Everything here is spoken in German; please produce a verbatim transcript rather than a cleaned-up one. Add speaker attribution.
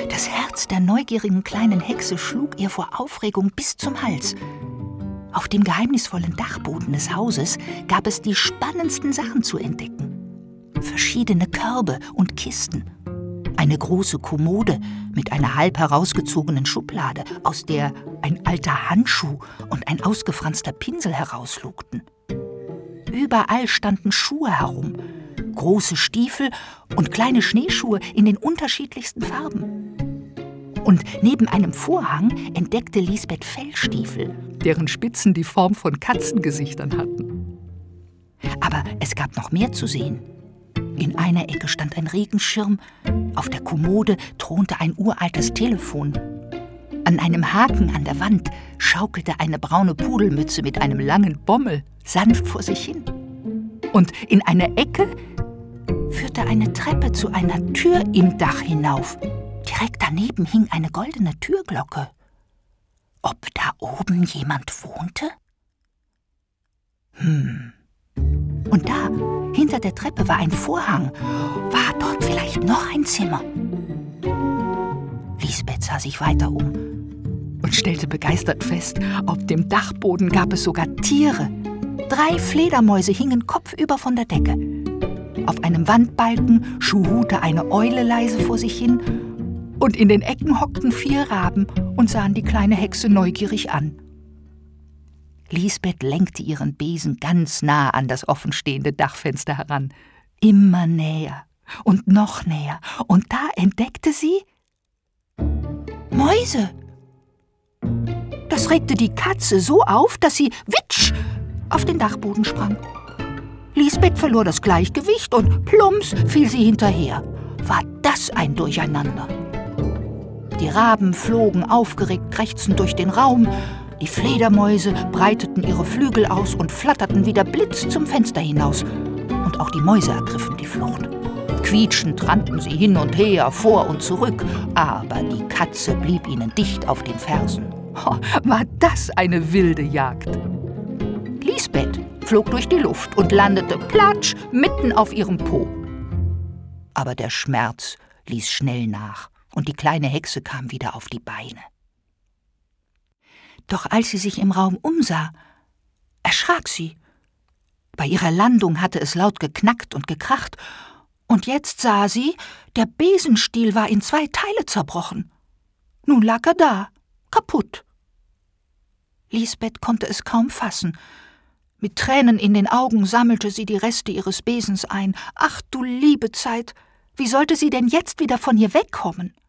Speaker 1: Das Herz der neugierigen kleinen Hexe schlug ihr vor Aufregung bis zum Hals. Auf dem geheimnisvollen Dachboden des Hauses gab es die spannendsten Sachen zu entdecken. Verschiedene Körbe und Kisten. Eine große Kommode mit einer halb herausgezogenen Schublade, aus der ein alter Handschuh und ein ausgefranster Pinsel herauslugten. Überall standen Schuhe herum, große Stiefel und kleine Schneeschuhe in den unterschiedlichsten Farben. Und neben einem Vorhang entdeckte Lisbeth Fellstiefel, deren Spitzen die Form von Katzengesichtern hatten. Aber es gab noch mehr zu sehen. In einer Ecke stand ein Regenschirm, auf der Kommode thronte ein uraltes Telefon. An einem Haken an der Wand schaukelte eine braune Pudelmütze mit einem langen Bommel sanft vor sich hin. Und in einer Ecke führte eine Treppe zu einer Tür im Dach hinauf. Direkt daneben hing eine goldene Türglocke. Ob da oben jemand wohnte? Hm. Und da, hinter der Treppe, war ein Vorhang. War dort vielleicht noch ein Zimmer? Lisbeth sah sich weiter um und stellte begeistert fest, auf dem Dachboden gab es sogar Tiere. Drei Fledermäuse hingen kopfüber von der Decke. Auf einem Wandbalken schuhute eine Eule leise vor sich hin und in den Ecken hockten vier Raben und sahen die kleine Hexe neugierig an. Lisbeth lenkte ihren Besen ganz nah an das offenstehende Dachfenster heran. Immer näher und noch näher. Und da entdeckte sie Mäuse. Das regte die Katze so auf, dass sie witsch auf den Dachboden sprang. Lisbeth verlor das Gleichgewicht und plumps fiel sie hinterher. War das ein Durcheinander? Die Raben flogen aufgeregt krächzend durch den Raum. Die Fledermäuse breiteten ihre Flügel aus und flatterten wie der Blitz zum Fenster hinaus. Und auch die Mäuse ergriffen die Flucht. Quietschend rannten sie hin und her, vor und zurück, aber die Katze blieb ihnen dicht auf den Fersen. Oh, war das eine wilde Jagd! Lisbeth flog durch die Luft und landete platsch mitten auf ihrem Po. Aber der Schmerz ließ schnell nach und die kleine Hexe kam wieder auf die Beine. Doch als sie sich im Raum umsah, erschrak sie. Bei ihrer Landung hatte es laut geknackt und gekracht, und jetzt sah sie, der Besenstiel war in zwei Teile zerbrochen. Nun lag er da, kaputt. Lisbeth konnte es kaum fassen. Mit Tränen in den Augen sammelte sie die Reste ihres Besens ein. Ach du liebe Zeit, wie sollte sie denn jetzt wieder von hier wegkommen?